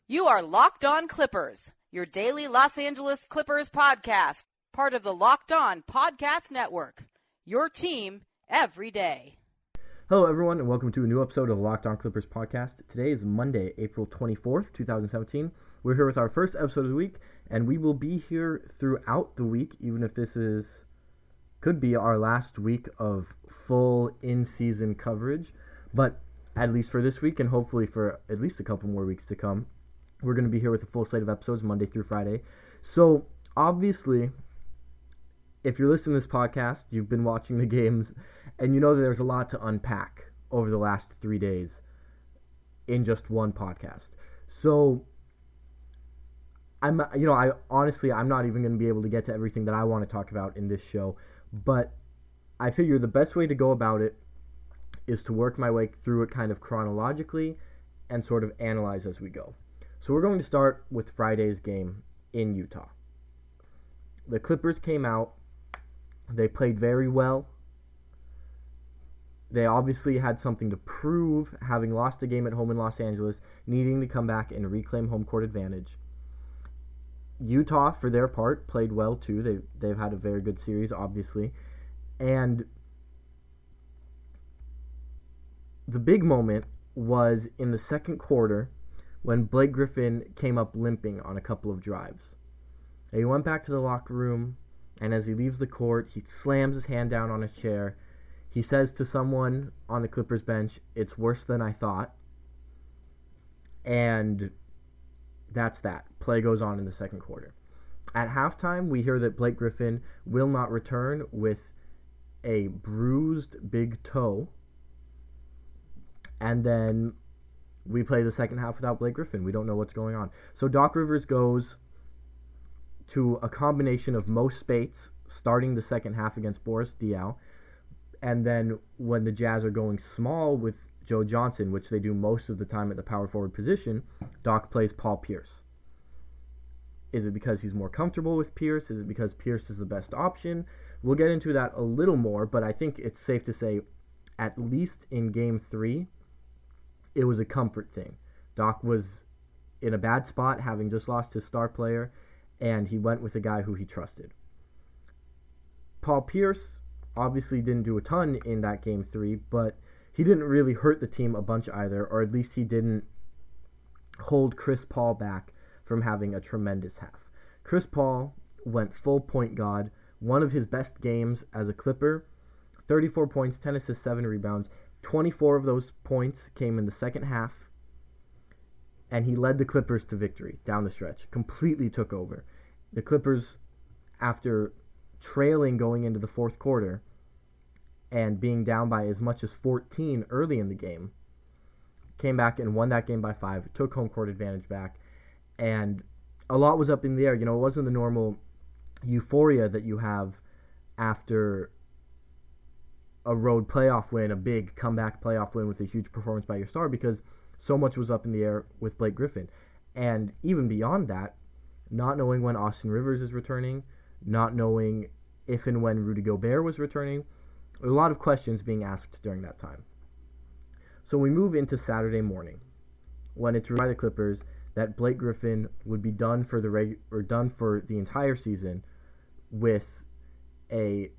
You are Locked On Clippers, your daily Los Angeles Clippers podcast, part of the Locked On Podcast Network. Your team every day. Hello, everyone, and welcome to a new episode of the Locked On Clippers podcast. Today is Monday, April 24th, 2017. We're here with our first episode of the week, and we will be here throughout the week, even if this could be our last week of full in-season coverage. But at least for this week, and hopefully for at least a couple more weeks to come, we're going to be here with a full slate of episodes Monday through Friday. So, obviously, if you're listening to this podcast, you've been watching the games, and you know that there's a lot to unpack over the last 3 days in just one podcast. So, I'm not even going to be able to get to everything that I want to talk about in this show, but I figure the best way to go about it is to work my way through it kind of chronologically and sort of analyze as we go. So we're going to start with Friday's game in Utah. The Clippers came out. They played very well. They obviously had something to prove, having lost a game at home in Los Angeles, needing to come back and reclaim home court advantage. Utah, for their part, played well too. They've had a very good series, obviously. And the big moment was in the second quarter when Blake Griffin came up limping on a couple of drives. He went back to the locker room, and as he leaves the court, he slams his hand down on his chair. He says to someone on the Clippers bench, "It's worse than I thought." And that's that. Play goes on in the second quarter. At halftime, we hear that Blake Griffin will not return with a bruised big toe. And then we play the second half without Blake Griffin. We don't know what's going on. So Doc Rivers goes to a combination of Mo Spates starting the second half against Boris Diaw. And then when the Jazz are going small with Joe Johnson, which they do most of the time at the power forward position, Doc plays Paul Pierce. Is it because he's more comfortable with Pierce? Is it because Pierce is the best option? We'll get into that a little more, but I think it's safe to say, at least in Game 3, it was a comfort thing. Doc was in a bad spot, having just lost his star player, and he went with a guy who he trusted. Paul Pierce obviously didn't do a ton in that Game 3, but he didn't really hurt the team a bunch either, or at least he didn't hold Chris Paul back from having a tremendous half. Chris Paul went full point god, one of his best games as a Clipper, 34 points, 10 assists, 7 rebounds. 24 of those points came in the second half, and he led the Clippers to victory down the stretch, completely took over. The Clippers, after trailing going into the fourth quarter and being down by as much as 14 early in the game, came back and won that game by 5, took home court advantage back, and a lot was up in the air. You know, it wasn't the normal euphoria that you have after a road playoff win, a big comeback playoff win with a huge performance by your star, because so much was up in the air with Blake Griffin. And even beyond that, not knowing when Austin Rivers is returning, not knowing if and when Rudy Gobert was returning, a lot of questions being asked during that time. So we move into Saturday morning, when it's reported by the Clippers that Blake Griffin would be done for the entire season with a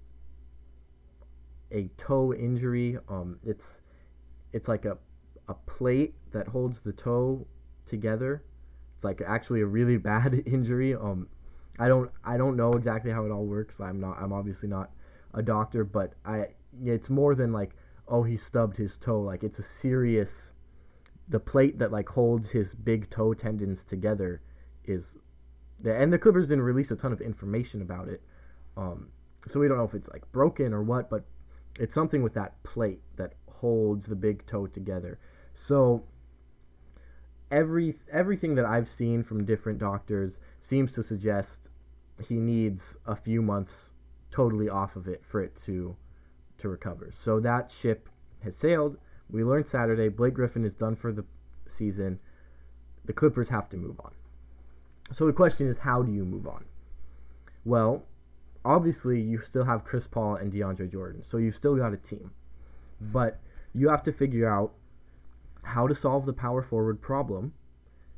toe injury. It's like a plate that holds the toe together. It's like actually a really bad injury. I don't know exactly how it all works. I'm obviously not a doctor, but it's more than like, oh, he stubbed his toe. Like, it's a serious, the plate that like holds his big toe tendons together and the Clippers didn't release a ton of information about it. So we don't know if it's like broken or what, but it's something with that plate that holds the big toe together. So everything that I've seen from different doctors seems to suggest he needs a few months totally off of it for it to recover. So that ship has sailed. We learned Saturday Blake Griffin is done for the season. The Clippers have to move on. So the question is, how do you move on? Well, obviously you still have Chris Paul and DeAndre Jordan, so you've still got a team. But you have to figure out how to solve the power forward problem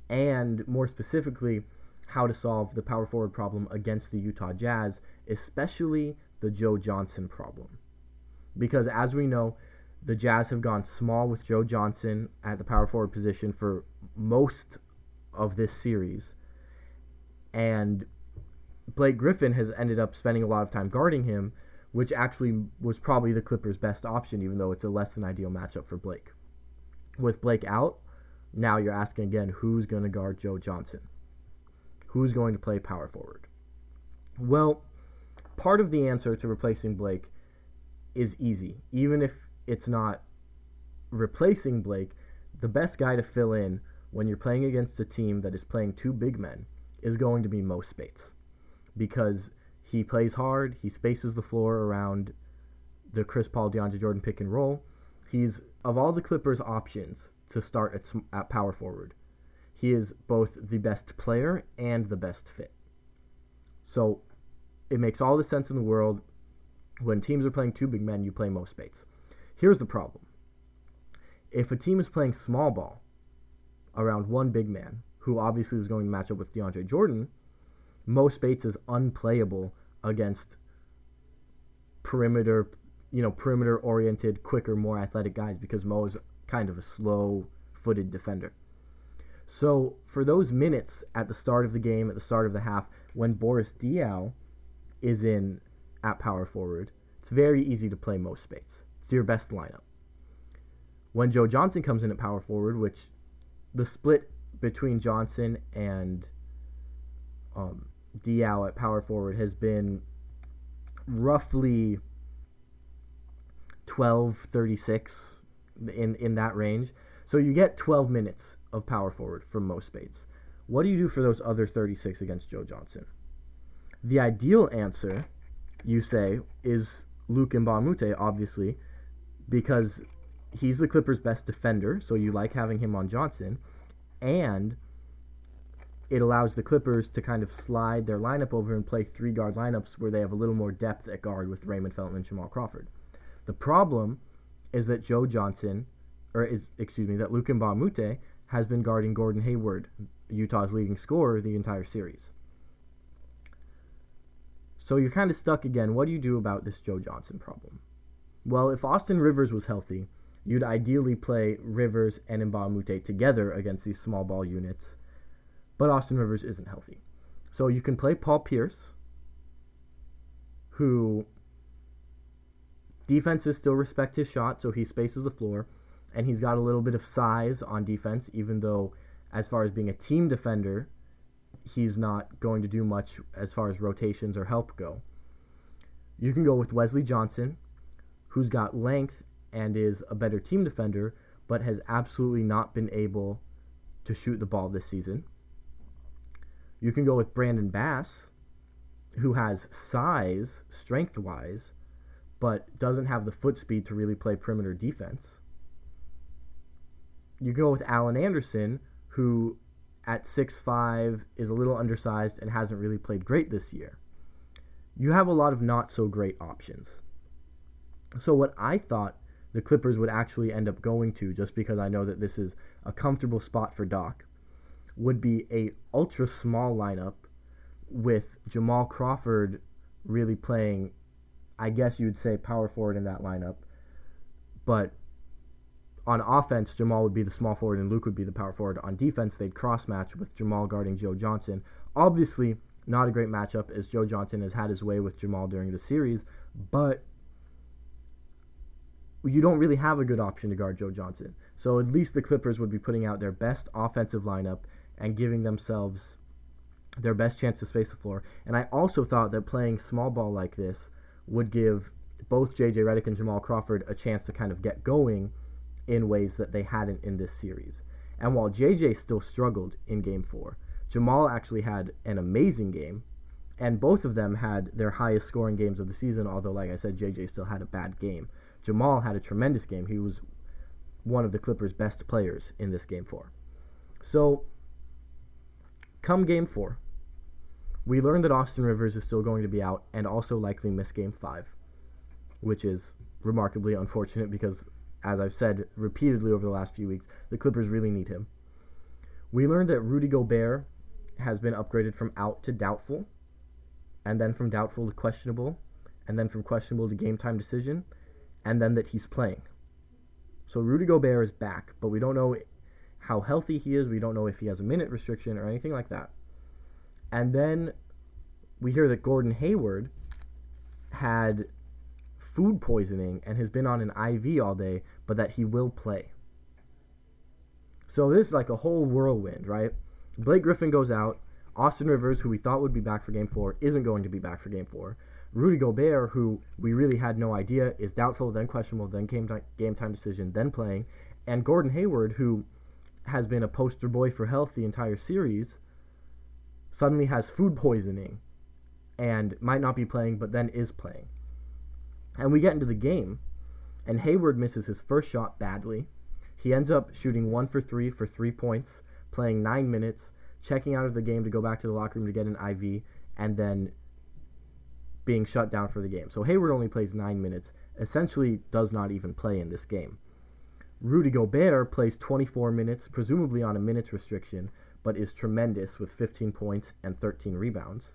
and more specifically, how to solve the power forward problem against the Utah Jazz, especially the Joe Johnson problem. Because as we know, the Jazz have gone small with Joe Johnson at the power forward position for most of this series, and Blake Griffin has ended up spending a lot of time guarding him, which actually was probably the Clippers' best option, even though it's a less than ideal matchup for Blake. With Blake out, now you're asking again, who's going to guard Joe Johnson? Who's going to play power forward? Well, part of the answer to replacing Blake is easy. Even if it's not replacing Blake, the best guy to fill in when you're playing against a team that is playing two big men is going to be Mo Spates. Because he plays hard, he spaces the floor around the Chris Paul, DeAndre Jordan pick and roll. He's, of all the Clippers' options to start at power forward, he is both the best player and the best fit. So it makes all the sense in the world. When teams are playing two big men, you play Mo Spates. Here's the problem. If a team is playing small ball around one big man, who obviously is going to match up with DeAndre Jordan, Mo Spates is unplayable against perimeter-oriented, quicker, more athletic guys because Mo is kind of a slow-footed defender. So for those minutes at the start of the game, at the start of the half, when Boris Diaw is in at power forward, it's very easy to play Mo Spates. It's your best lineup. When Joe Johnson comes in at power forward, which the split between Johnson and Diaw at power forward has been roughly 12-36 in that range. So you get 12 minutes of power forward from Mo Spates. What do you do for those other 36 against Joe Johnson? The ideal answer, you say, is Luc Mbah a Moute, obviously, because he's the Clippers' best defender, so you like having him on Johnson, and it allows the Clippers to kind of slide their lineup over and play three-guard lineups where they have a little more depth at guard with Raymond Felton and Jamal Crawford. The problem is that that Luc Mbah a Moute has been guarding Gordon Hayward, Utah's leading scorer, the entire series. So you're kind of stuck again. What do you do about this Joe Johnson problem? Well, if Austin Rivers was healthy, you'd ideally play Rivers and Mbah a Moute together against these small ball units, but Austin Rivers isn't healthy. So you can play Paul Pierce, who defenses still respect his shot, so he spaces the floor, and he's got a little bit of size on defense, even though as far as being a team defender, he's not going to do much as far as rotations or help go. You can go with Wesley Johnson, who's got length and is a better team defender, but has absolutely not been able to shoot the ball this season. You can go with Brandon Bass, who has size, strength-wise, but doesn't have the foot speed to really play perimeter defense. You go with Alan Anderson, who at 6'5" is a little undersized and hasn't really played great this year. You have a lot of not-so-great options. So what I thought the Clippers would actually end up going to, just because I know that this is a comfortable spot for Doc, would be a ultra-small lineup with Jamal Crawford really playing, I guess you'd say, power forward in that lineup. But on offense, Jamal would be the small forward and Luke would be the power forward. On defense, they'd cross-match with Jamal guarding Joe Johnson. Obviously, not a great matchup, as Joe Johnson has had his way with Jamal during the series, but you don't really have a good option to guard Joe Johnson. So at least the Clippers would be putting out their best offensive lineup and giving themselves their best chance to space the floor. And I also thought that playing small ball like this would give both J.J. Redick and Jamal Crawford a chance to kind of get going in ways that they hadn't in this series. And while J.J. still struggled in Game 4, Jamal actually had an amazing game, and both of them had their highest scoring games of the season, although, like I said, J.J. still had a bad game. Jamal had a tremendous game. He was one of the Clippers' best players in this Game 4. So, come Game 4, we learned that Austin Rivers is still going to be out and also likely miss Game 5, which is remarkably unfortunate because, as I've said repeatedly over the last few weeks, the Clippers really need him. We learned that Rudy Gobert has been upgraded from out to doubtful, and then from doubtful to questionable, and then from questionable to game time decision, and then that he's playing. So Rudy Gobert is back, but we don't know how healthy he is. We don't know if he has a minute restriction or anything like that. And then we hear that Gordon Hayward had food poisoning and has been on an IV all day, but that he will play. So this is like a whole whirlwind, right? Blake Griffin goes out. Austin Rivers, who we thought would be back for Game 4, isn't going to be back for Game 4. Rudy Gobert, who we really had no idea, is doubtful, then questionable, then game time decision, then playing. And Gordon Hayward, who has been a poster boy for health the entire series, suddenly has food poisoning and might not be playing, but then is playing. And we get into the game, and Hayward misses his first shot badly. He ends up shooting 1 for 3 for 3 points, playing 9 minutes, checking out of the game to go back to the locker room to get an IV, and then being shut down for the game. So Hayward only plays 9 minutes, essentially does not even play in this game. Rudy Gobert plays 24 minutes, presumably on a minutes restriction, but is tremendous with 15 points and 13 rebounds.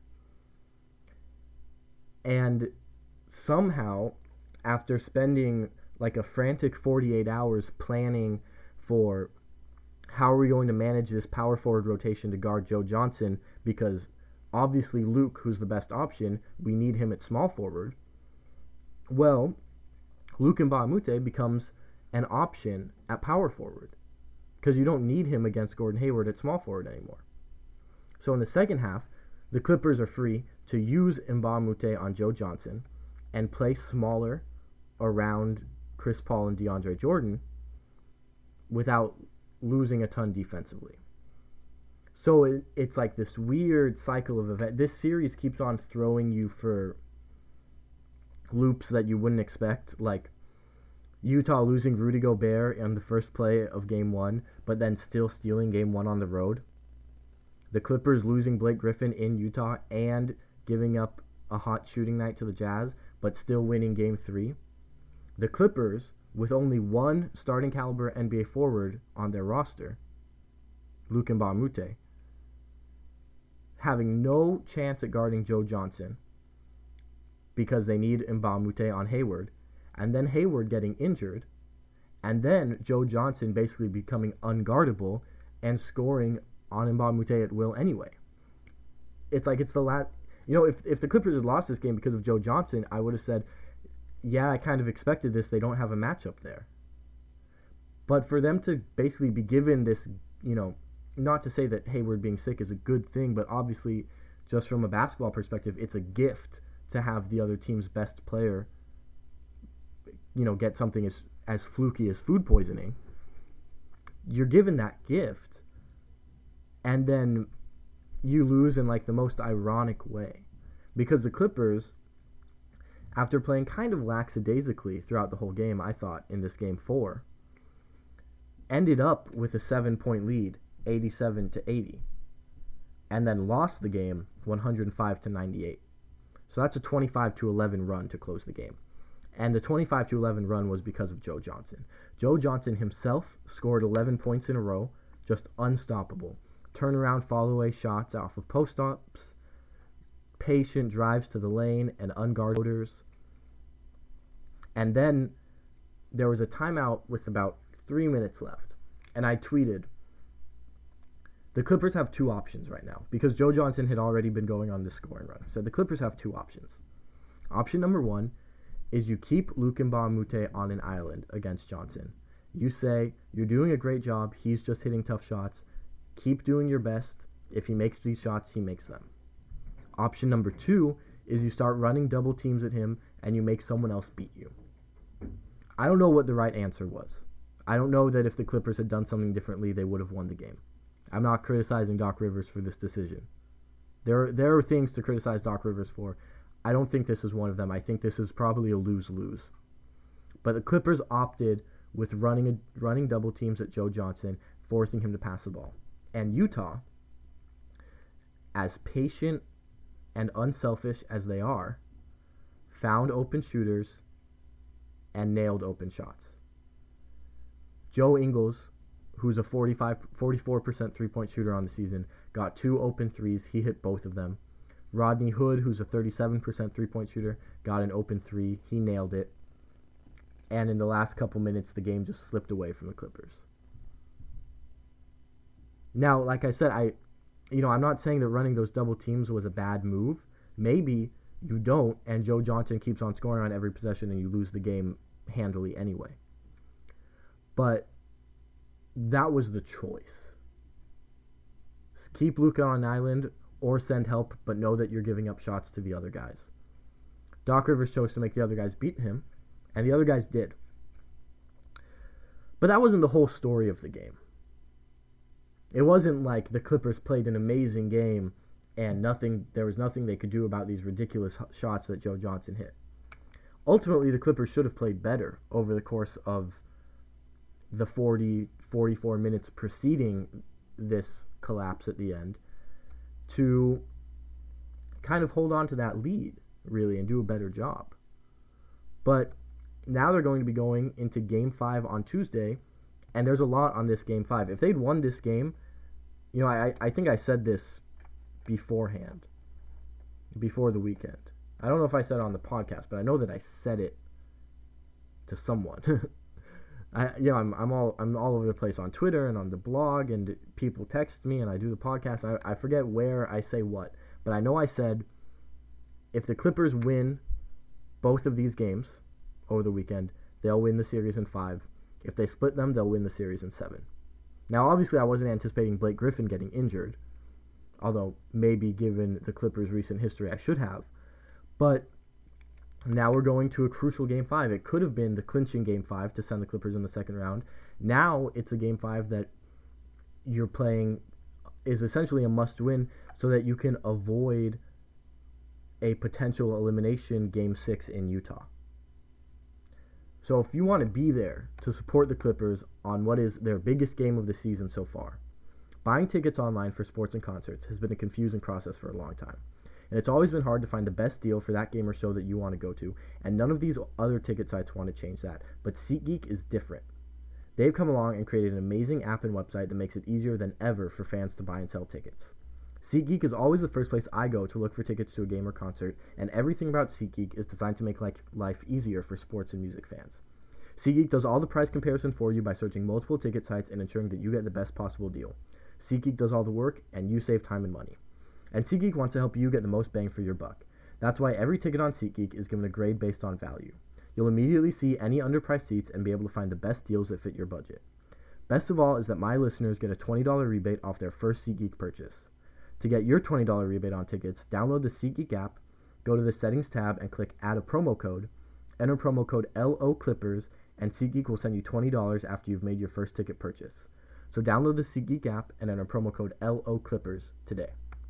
And somehow, after spending like a frantic 48 hours planning for how are we going to manage this power forward rotation to guard Joe Johnson, because obviously Luke, who's the best option, we need him at small forward. Well, Luke Mbah a Moute becomes an option at power forward because you don't need him against Gordon Hayward at small forward anymore. So in the second half, the Clippers are free to use Mbah a Moute on Joe Johnson and play smaller around Chris Paul and DeAndre Jordan without losing a ton defensively. So it's like this weird cycle of event. This series keeps on throwing you for loops that you wouldn't expect, like Utah losing Rudy Gobert in the first play of Game 1, but then still stealing Game 1 on the road. The Clippers losing Blake Griffin in Utah and giving up a hot shooting night to the Jazz, but still winning Game 3. The Clippers, with only one starting caliber NBA forward on their roster, Luke Mbah a Moute, having no chance at guarding Joe Johnson because they need Mbah a Moute on Hayward, and then Hayward getting injured, and then Joe Johnson basically becoming unguardable and scoring on Mbah a Moute at will anyway. It's like it's the last... You know, if the Clippers had lost this game because of Joe Johnson, I would have said, yeah, I kind of expected this. They don't have a matchup there. But for them to basically be given this, you know, not to say that Hayward being sick is a good thing, but obviously just from a basketball perspective, it's a gift to have the other team's best player, you know, get something as fluky as food poisoning. You're given that gift, and then you lose in like the most ironic way. Because the Clippers, after playing kind of lackadaisically throughout the whole game, I thought, in this Game 4, ended up with a 7-point lead, 87-80, and then lost the game 105-98. So that's a 25-11 run to close the game. And the 25-11 run was because of Joe Johnson. Joe Johnson himself scored 11 points in a row, just unstoppable. Turnaround follow-away shots off of post-ups, patient drives to the lane, and unguarded floaters. And then there was a timeout with about 3 minutes left. And I tweeted, the Clippers have two options right now, because Joe Johnson had already been going on this scoring run. So the Clippers have two options. Option number one is you keep Luke Mbah a Moute on an island against Johnson. You say, you're doing a great job, he's just hitting tough shots, keep doing your best. If he makes these shots, he makes them. Option number two is you start running double teams at him and you make someone else beat you. I don't know what the right answer was. I don't know that if the Clippers had done something differently, they would have won the game. I'm not criticizing Doc Rivers for this decision. There are things to criticize Doc Rivers for. I don't think this is one of them. I think this is probably a lose-lose. But the Clippers opted with running double teams at Joe Johnson, forcing him to pass the ball. And Utah, as patient and unselfish as they are, found open shooters and nailed open shots. Joe Ingles who's a 44% three-point shooter on the season, got 2 open threes. He hit both of them. Rodney Hood, who's a 37% three-point shooter, got an open 3. He nailed it. And in the last couple minutes, the game just slipped away from the Clippers. Now, like I said, I'm not saying that running those double teams was a bad move. Maybe you don't, and Joe Johnson keeps on scoring on every possession, and you lose the game handily anyway. But that was the choice. Keep Luka on an island or send help, but know that you're giving up shots to the other guys. Doc Rivers chose to make the other guys beat him, and the other guys did. But that wasn't the whole story of the game. It wasn't like the Clippers played an amazing game and there was nothing they could do about these ridiculous shots that Joe Johnson hit. Ultimately, the Clippers should have played better over the course of the 44 minutes preceding this collapse at the end to kind of hold on to that lead, really, and do a better job. But now they're going to be going into Game 5 on Tuesday, and there's a lot on this Game 5. If they'd won this game, I think I said this beforehand, before the weekend. I don't know if I said it on the podcast, but I know that I said it to someone. I'm all over the place on Twitter and on the blog, and people text me, and I do the podcast. I forget where I say what, but I know I said if the Clippers win both of these games over the weekend, they'll win the series in 5. If they split them, they'll win the series in 7. Now, obviously, I wasn't anticipating Blake Griffin getting injured, although maybe given the Clippers' recent history, I should have. But now we're going to a crucial Game 5. It could have been the clinching Game 5 to send the Clippers in the second round. Now it's a Game 5 that you're playing is essentially a must-win so that you can avoid a potential elimination Game 6 in Utah. So if you want to be there to support the Clippers on what is their biggest game of the season so far, buying tickets online for sports and concerts has been a confusing process for a long time. And it's always been hard to find the best deal for that game or show that you want to go to, and none of these other ticket sites want to change that. But SeatGeek is different. They've come along and created an amazing app and website that makes it easier than ever for fans to buy and sell tickets. SeatGeek is always the first place I go to look for tickets to a game or concert, and everything about SeatGeek is designed to make life easier for sports and music fans. SeatGeek does all the price comparison for you by searching multiple ticket sites and ensuring that you get the best possible deal. SeatGeek does all the work, and you save time and money. And SeatGeek wants to help you get the most bang for your buck. That's why every ticket on SeatGeek is given a grade based on value. You'll immediately see any underpriced seats and be able to find the best deals that fit your budget. Best of all is that my listeners get a $20 rebate off their first SeatGeek purchase. To get your $20 rebate on tickets, download the SeatGeek app, go to the Settings tab and click Add a Promo Code, enter promo code LOClippers, and SeatGeek will send you $20 after you've made your first ticket purchase. So download the SeatGeek app and enter promo code LOClippers today.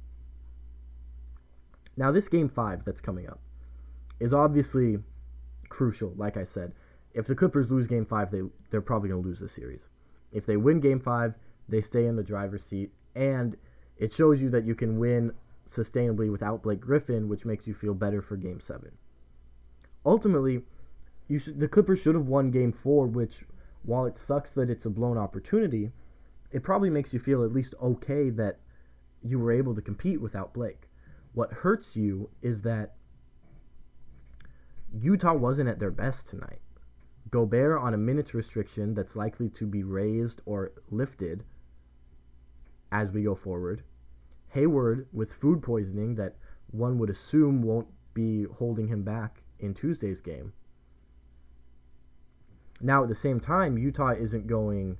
Now this Game 5 that's coming up is obviously crucial, like I said. If the Clippers lose Game 5, they're probably going to lose this series. If they win Game 5, they stay in the driver's seat, and it shows you that you can win sustainably without Blake Griffin, which makes you feel better for Game 7. Ultimately, the Clippers should have won Game 4, which, while it sucks that it's a blown opportunity, it probably makes you feel at least okay that you were able to compete without Blake. What hurts you is that Utah wasn't at their best tonight. Gobert on a minutes restriction that's likely to be raised or lifted as we go forward. Hayward with food poisoning that one would assume won't be holding him back in Tuesday's game. Now, at the same time, Utah isn't going,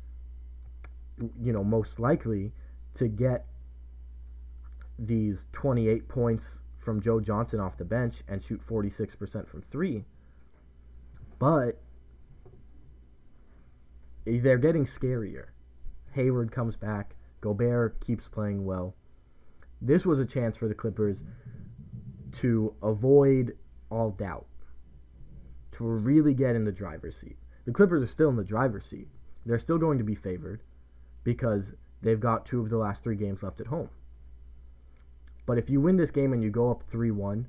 most likely to get these 28 points from Joe Johnson off the bench and shoot 46% from 3. But they're getting scarier. Hayward comes back. Gobert keeps playing well. This was a chance for the Clippers to avoid all doubt, to really get in the driver's seat. The Clippers are still in the driver's seat. They're still going to be favored because they've got 2 of the last 3 games left at home. But if you win this game and you go up 3-1,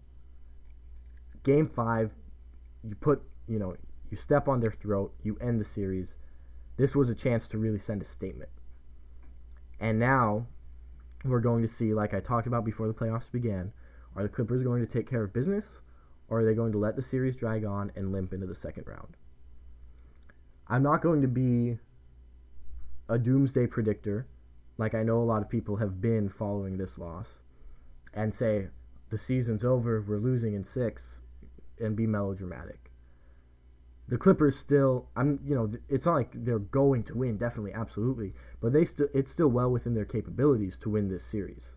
Game 5, you step on their throat, you end the series, This was a chance to really send a statement. And now we're going to see, like I talked about before the playoffs began, are the Clippers going to take care of business, or are they going to let the series drag on and limp into the second round? I'm not going to be a doomsday predictor, like I know a lot of people have been following this loss, and say, the season's over, we're losing in 6, and be melodramatic. The Clippers still, it's not like they're going to win, definitely, absolutely, but it's still well within their capabilities to win this series.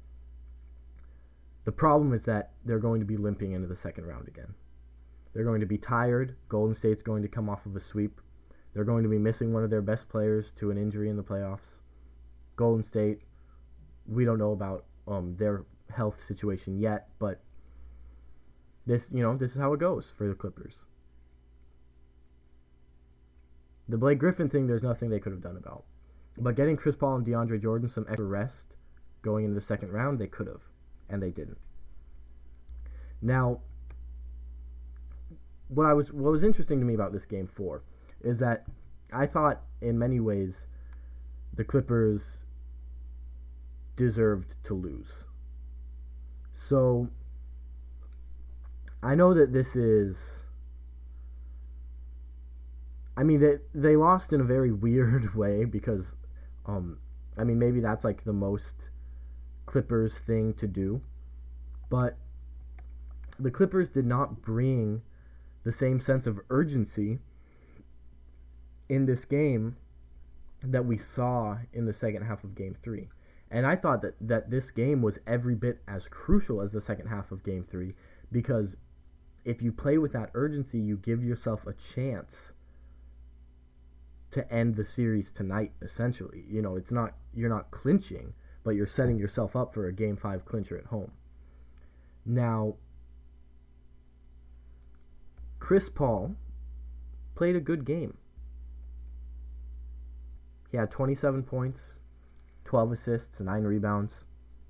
The problem is that they're going to be limping into the second round again. They're going to be tired. Golden State's going to come off of a sweep. They're going to be missing one of their best players to an injury in the playoffs. Golden State, we don't know about their health situation yet, but this is how it goes for the Clippers. The Blake Griffin thing, there's nothing they could have done about. But getting Chris Paul and DeAndre Jordan some extra rest going into the second round, they could have, and they didn't. Now, what was interesting to me about this Game 4 is that I thought in many ways the Clippers deserved to lose. So I know that this is, they lost in a very weird way because maybe that's like the most Clippers thing to do, but the Clippers did not bring the same sense of urgency in this game that we saw in the second half of Game 3. And I thought that this game was every bit as crucial as the second half of Game 3, because if you play with that urgency, you give yourself a chance to end the series tonight, essentially. You're not clinching, but you're setting yourself up for a Game 5 clincher at home. Now, Chris Paul played a good game. He had 27 points, 12 assists, 9 rebounds.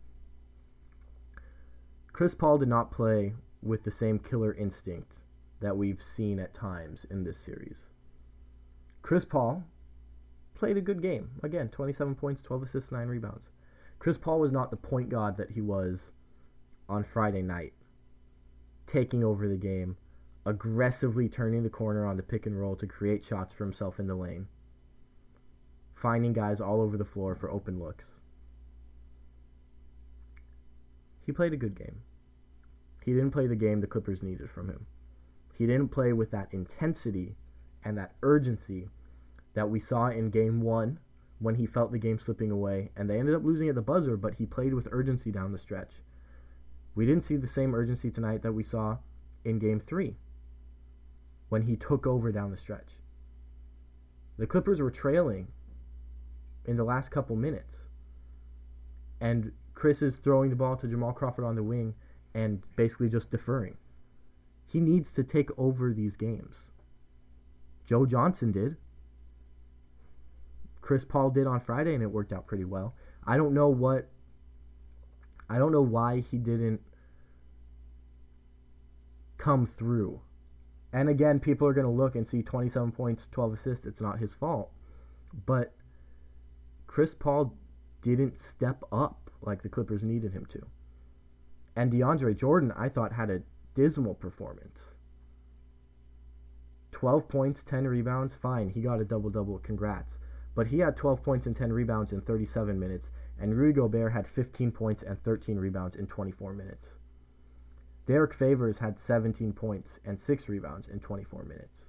Chris Paul did not play with the same killer instinct that we've seen at times in this series. Chris Paul played a good game. Again, 27 points, 12 assists, 9 rebounds. Chris Paul was not the point guard that he was on Friday night, taking over the game, aggressively turning the corner on the pick and roll to create shots for himself in the lane, finding guys all over the floor for open looks. He played a good game. He didn't play the game the Clippers needed from him. He didn't play with that intensity and that urgency that we saw in Game 1 when he felt the game slipping away, and they ended up losing at the buzzer, but he played with urgency down the stretch. We didn't see the same urgency tonight that we saw in Game 3 when he took over down the stretch. The Clippers were trailing in the last couple minutes, and Chris is throwing the ball to Jamal Crawford on the wing and basically just deferring. He needs to take over these games. Joe Johnson did. Chris Paul did on Friday, and it worked out pretty well. I don't know why he didn't come through. And again, people are going to look and see 27 points, 12 assists. It's not his fault. But Chris Paul didn't step up like the Clippers needed him to. And DeAndre Jordan, I thought, had a dismal performance. 12 points, 10 rebounds, fine. He got a double-double, congrats. But he had 12 points and 10 rebounds in 37 minutes, and Rudy Gobert had 15 points and 13 rebounds in 24 minutes. Derek Favors had 17 points and 6 rebounds in 24 minutes.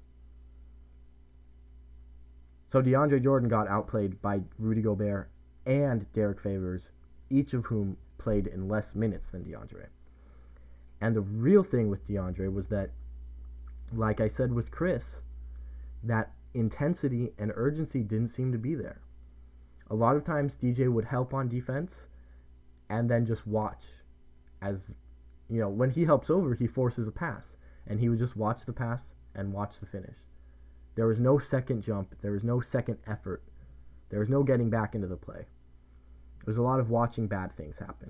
So DeAndre Jordan got outplayed by Rudy Gobert and Derek Favors, each of whom played in less minutes than DeAndre. And the real thing with DeAndre was that, like I said with Chris, that intensity and urgency didn't seem to be there. A lot of times DJ would help on defense and then just watch. As when he helps over, he forces a pass, and he would just watch the pass and watch the finish. There was no second jump, there was no second effort, there was no getting back into the play. There was a lot of watching bad things happen.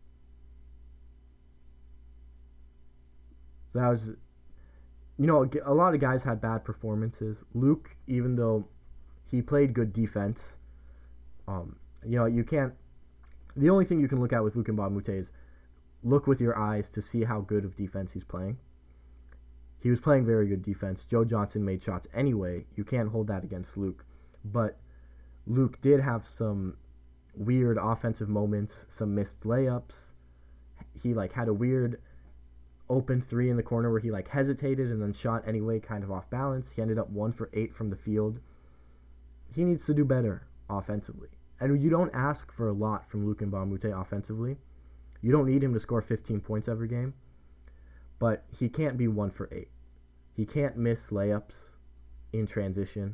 So that was, a lot of guys had bad performances. Luke, even though he played good defense. You can't. The only thing you can look at with Luc Mbah a Moute is look with your eyes to see how good of defense he's playing. He was playing very good defense. Joe Johnson made shots anyway. You can't hold that against Luc. But Luc did have some weird offensive moments, some missed layups. He had a weird open three in the corner where he hesitated and then shot anyway, kind of off balance. He ended up 1 for 8 from the field. He needs to do better offensively. And you don't ask for a lot from Luc Mbah a Moute offensively. You don't need him to score 15 points every game. But he can't be 1 for 8. He can't miss layups in transition.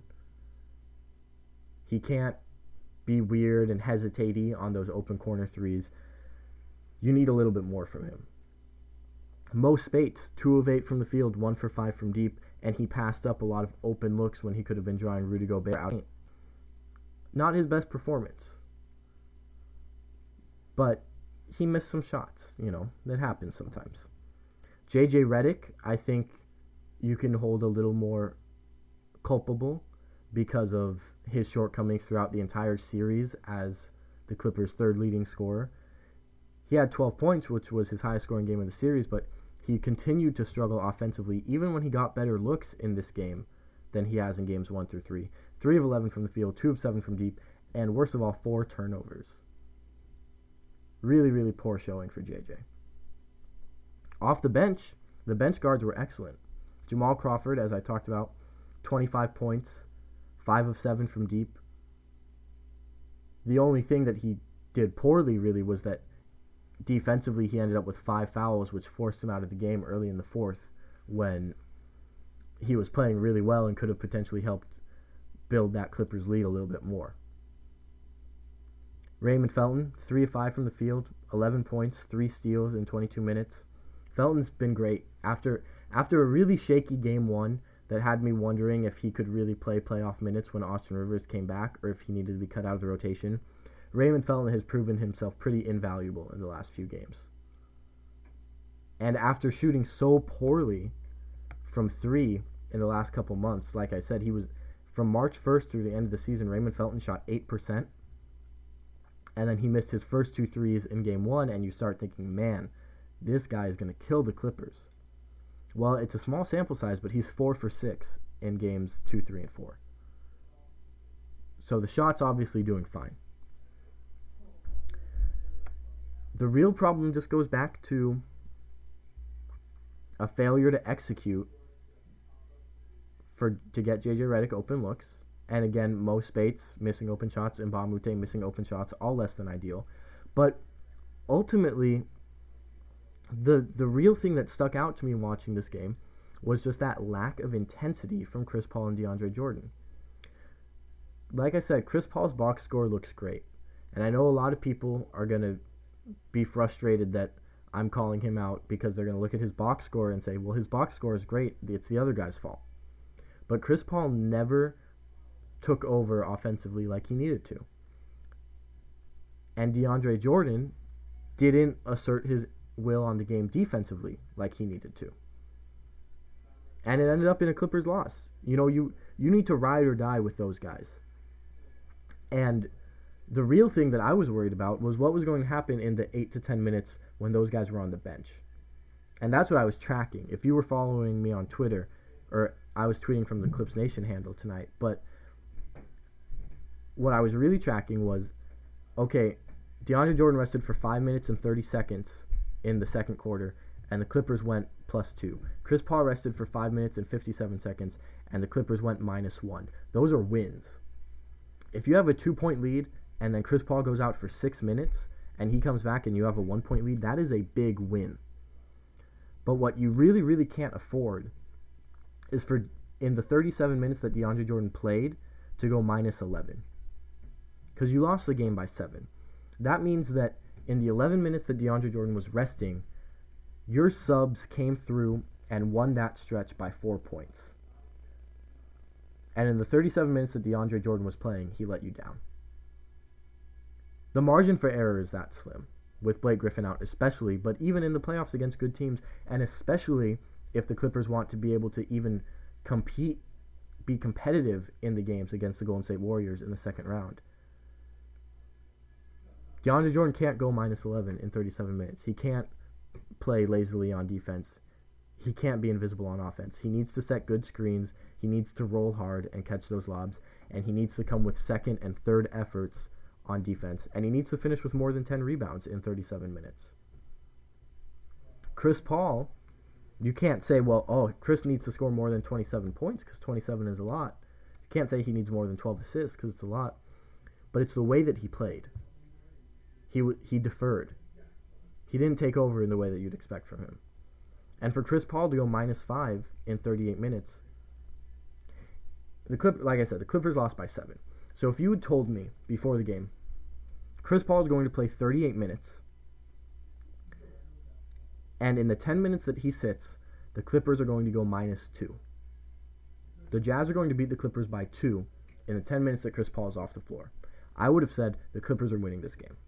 He can't be weird and hesitatey on those open corner threes. You need a little bit more from him. Mo Spates, 2 of 8 from the field, 1 for 5 from deep, and he passed up a lot of open looks when he could have been drawing Rudy Gobert out. Not his best performance. But he missed some shots, that happens sometimes. JJ Redick, I think you can hold a little more culpable because of his shortcomings throughout the entire series as the Clippers' third leading scorer. He had 12 points, which was his highest scoring game of the series, but he continued to struggle offensively even when he got better looks in this game than he has in games 1 through 3. 3 of 11 from the field, 2 of 7 from deep, and worst of all, 4 turnovers. Really, really poor showing for JJ. Off the bench guards were excellent. Jamal Crawford, as I talked about, 25 points, 5 of 7 from deep. The only thing that he did poorly, really, was that defensively he ended up with 5 fouls, which forced him out of the game early in the fourth when he was playing really well and could have potentially helped build that Clippers lead a little bit more. Raymond Felton, 3 of 5 from the field, 11 points, 3 steals in 22 minutes. Felton's been great. After a really shaky game 1 that had me wondering if he could really play playoff minutes when Austin Rivers came back or if he needed to be cut out of the rotation, Raymond Felton has proven himself pretty invaluable in the last few games. And after shooting so poorly from 3 in the last couple months, like I said, he was from March 1st through the end of the season, Raymond Felton shot 8%. And then he missed his first 2 threes in game 1, and you start thinking, man, this guy is going to kill the Clippers. Well, it's a small sample size, but he's 4 for 6 in games 2, 3, and 4. So the shot's obviously doing fine. The real problem just goes back to a failure to execute to get JJ Redick open looks. And again, Mo Spates missing open shots, and Mbah a Moute missing open shots, all less than ideal. But ultimately, the real thing that stuck out to me watching this game was just that lack of intensity from Chris Paul and DeAndre Jordan. Like I said, Chris Paul's box score looks great. And I know a lot of people are going to be frustrated that I'm calling him out because they're going to look at his box score and say, well, his box score is great. It's the other guy's fault. But Chris Paul never took over offensively like he needed to. And DeAndre Jordan didn't assert his will on the game defensively like he needed to. And it ended up in a Clippers loss. You need to ride or die with those guys. And the real thing that I was worried about was what was going to happen in the 8 to 10 minutes when those guys were on the bench. And that's what I was tracking. If you were following me on Twitter, or I was tweeting from the Clips Nation handle tonight, but what I was really tracking was, okay, DeAndre Jordan rested for 5 minutes and 30 seconds in the second quarter, and the Clippers went +2. Chris Paul rested for 5 minutes and 57 seconds, and the Clippers went -1. Those are wins. If you have a 2-point lead, and then Chris Paul goes out for 6 minutes, and he comes back and you have a 1-point lead, that is a big win. But what you really, really can't afford is for, in the 37 minutes that DeAndre Jordan played, to go -11. Because you lost the game by 7. That means that in the 11 minutes that DeAndre Jordan was resting, your subs came through and won that stretch by 4 points. And in the 37 minutes that DeAndre Jordan was playing, he let you down. The margin for error is that slim, with Blake Griffin out especially, but even in the playoffs against good teams, and especially if the Clippers want to be able to even compete be competitive in the games against the Golden State Warriors in the second round. DeAndre Jordan can't go minus 11 in 37 minutes. He can't play lazily on defense. He can't be invisible on offense. He needs to set good screens. He needs to roll hard and catch those lobs. And he needs to come with second and third efforts on defense. And he needs to finish with more than 10 rebounds in 37 minutes. Chris Paul, you can't say, Chris needs to score more than 27 points because 27 is a lot. You can't say he needs more than 12 assists because it's a lot. But it's the way that he played. He deferred. He didn't take over in the way that you'd expect from him. And for Chris Paul to go minus 5 in 38 minutes, like I said, the Clippers lost by 7. So if you had told me before the game, Chris Paul is going to play 38 minutes, and in the 10 minutes that he sits, the Clippers are going to go minus 2. The Jazz are going to beat the Clippers by 2 in the 10 minutes that Chris Paul is off the floor. I would have said the Clippers are winning this game.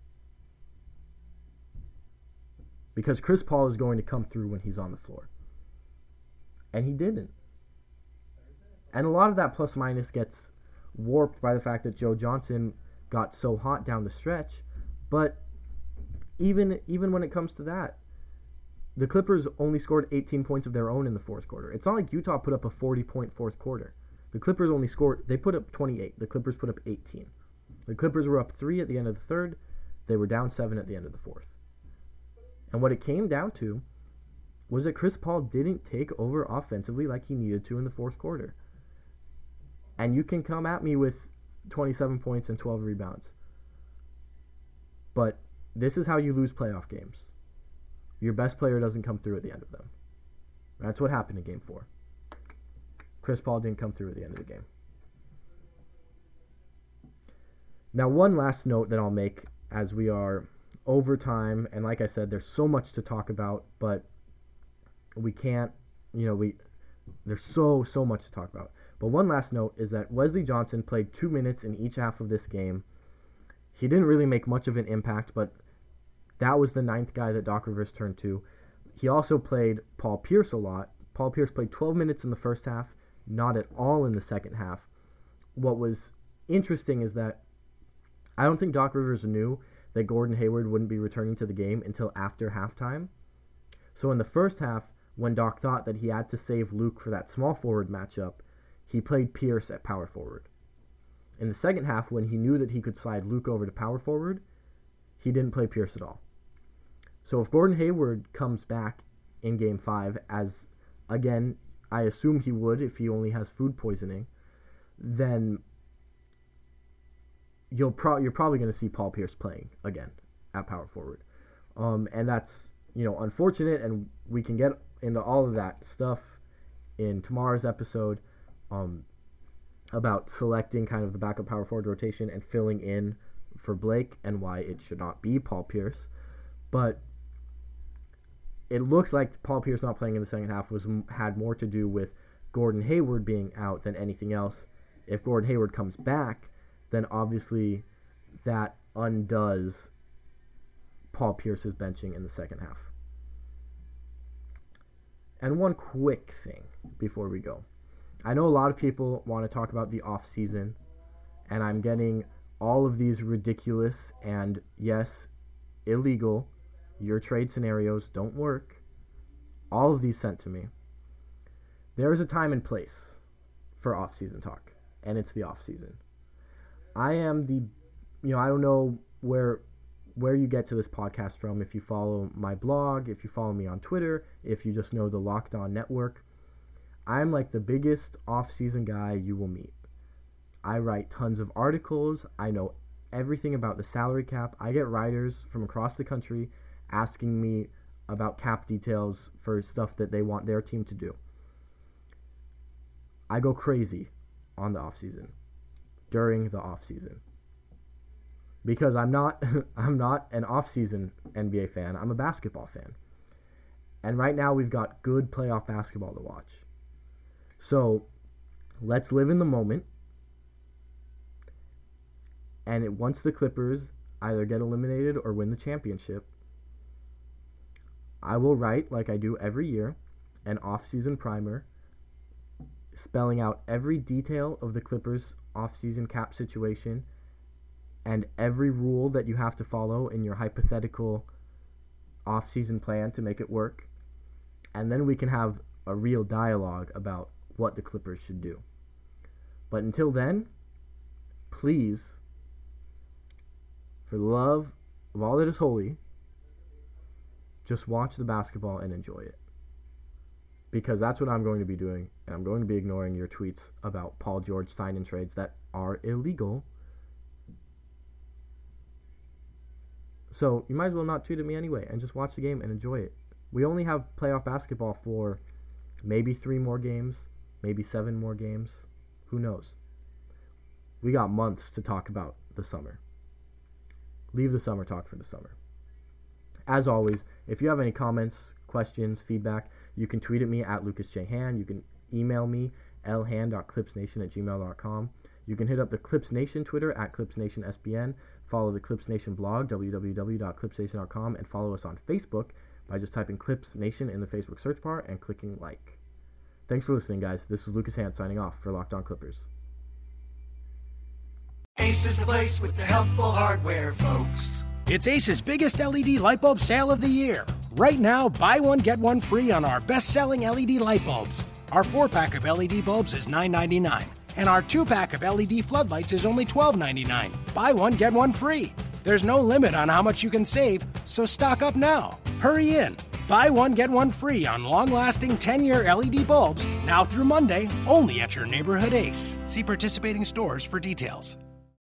Because Chris Paul is going to come through when he's on the floor. And he didn't. And a lot of that plus minus gets warped by the fact that Joe Johnson got so hot down the stretch. But even when it comes to that, the Clippers only scored 18 points of their own in the fourth quarter. It's not like Utah put up a 40-point fourth quarter. The Clippers they put up 28. The Clippers put up 18. The Clippers were up 3 at the end of the third. They were down 7 at the end of the fourth. And what it came down to was that Chris Paul didn't take over offensively like he needed to in the fourth quarter. And you can come at me with 27 points and 12 rebounds. But this is how you lose playoff games. Your best player doesn't come through at the end of them. That's what happened in Game 4. Chris Paul didn't come through at the end of the game. Now, one last note that I'll make as we are overtime, and like I said, there's so much to talk about, but we can't, there's so much to talk about. But one last note is that Wesley Johnson played 2 minutes in each half of this game. He didn't really make much of an impact, but that was the 9th guy that Doc Rivers turned to. He also played Paul Pierce a lot. Paul Pierce played 12 minutes in the first half, not at all in the second half. What was interesting is that I don't think Doc Rivers knew that Gordon Hayward wouldn't be returning to the game until after halftime. So in the first half, when Doc thought that he had to save Luke for that small forward matchup, he played Pierce at power forward. In the second half, when he knew that he could slide Luke over to power forward, he didn't play Pierce at all. So if Gordon Hayward comes back in Game 5, as, again, I assume he would if he only has food poisoning, then you're probably going to see Paul Pierce playing again at power forward. And that's, unfortunate, and we can get into all of that stuff in tomorrow's episode about selecting kind of the backup power forward rotation and filling in for Blake and why it should not be Paul Pierce. But it looks like Paul Pierce not playing in the second half had more to do with Gordon Hayward being out than anything else. If Gordon Hayward comes back, then obviously that undoes Paul Pierce's benching in the second half. And one quick thing before we go. I know a lot of people want to talk about the off-season, and I'm getting all of these ridiculous and, yes, illegal, your trade scenarios don't work, all of these sent to me. There is a time and place for off-season talk, and it's the off-season. I am I don't know where you get to this podcast from, if you follow my blog, if you follow me on Twitter, if you just know the Locked On Network. I'm like the biggest off-season guy you will meet. I write tons of articles. I know everything about the salary cap. I get writers from across the country asking me about cap details for stuff that they want their team to do. I go crazy on the off-season, during the off-season. Because I'm not an off-season NBA fan. I'm a basketball fan. And right now we've got good playoff basketball to watch. So let's live in the moment. And once the Clippers either get eliminated or win the championship, I will write, like I do every year, an off-season primer spelling out every detail of the Clippers' offseason cap situation and every rule that you have to follow in your hypothetical offseason plan to make it work. And then we can have a real dialogue about what the Clippers should do. But until then, please, for the love of all that is holy, just watch the basketball and enjoy it. Because that's what I'm going to be doing, and I'm going to be ignoring your tweets about Paul George sign-in trades that are illegal. So you might as well not tweet at me anyway, and just watch the game and enjoy it. We only have playoff basketball for maybe 3 more games, maybe 7 more games. Who knows? We got months to talk about the summer. Leave the summer talk for the summer. As always, if you have any comments, questions, feedback, you can tweet at me at Lucas J. Hand. You can email me, lhand.clipsnation@gmail.com. You can hit up the Clips Nation Twitter at ClipsNationSBN. Follow the Clips Nation blog, www.clipsnation.com, and follow us on Facebook by just typing Clips Nation in the Facebook search bar and clicking like. Thanks for listening, guys. This is Lucas Hand signing off for Locked On Clippers. Ace is the place with the helpful hardware, folks. It's Ace's biggest LED light bulb sale of the year. Right now, buy one, get one free on our best-selling LED light bulbs. Our 4-pack of LED bulbs is $9.99, and our 2-pack of LED floodlights is only $12.99. Buy one, get one free. There's no limit on how much you can save, so stock up now. Hurry in. Buy one, get one free on long-lasting 10-year LED bulbs now through Monday, only at your neighborhood Ace. See participating stores for details.